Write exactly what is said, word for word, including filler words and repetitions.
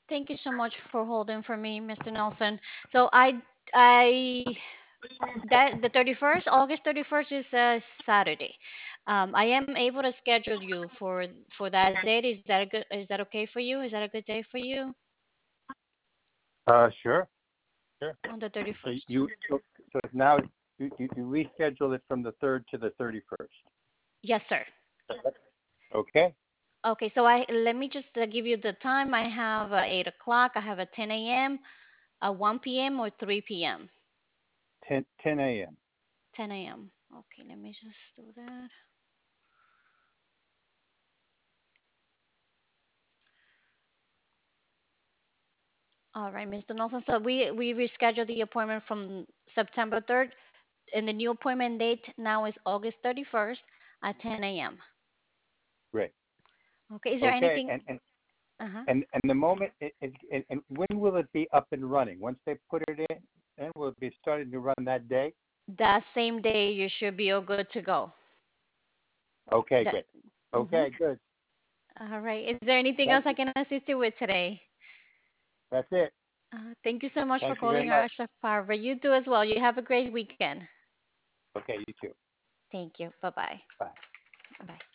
Thank you so much for holding for me, mister Nelson. So I I that the thirty-first, August thirty-first is a Saturday. Um, I am able to schedule you for for that date. Is that a good? Is that okay for you? Is that a good day for you Uh, sure, sure. on the So thirty-first? you so, so now you, you, you reschedule it from the third to the thirty-first. Yes, sir. Okay. Okay, so I let me just uh, give you the time. I have uh, eight o'clock. I have a ten a m, a one p m or three p m. ten ten a m. ten a m. Okay, let me just do that. All right, mister Nelson. So we we rescheduled the appointment from September third, and the new appointment date now is August thirty-first at ten a m. Great. Okay, is there Okay. anything? And and Uh-huh. and, and the moment it, it, and, and when will it be up and running? Once they put it in, then will it be starting to run that day? That same day you should be all good to go. Okay, That. great. Mm-hmm. Okay, good. All right. Is there anything Thank else I you. can assist you with today? That's it. Uh, thank you so much for Thank you very calling much. our Farver. You do as well. You have a great weekend. Okay, you too. Thank you. Bye bye. Bye. Bye.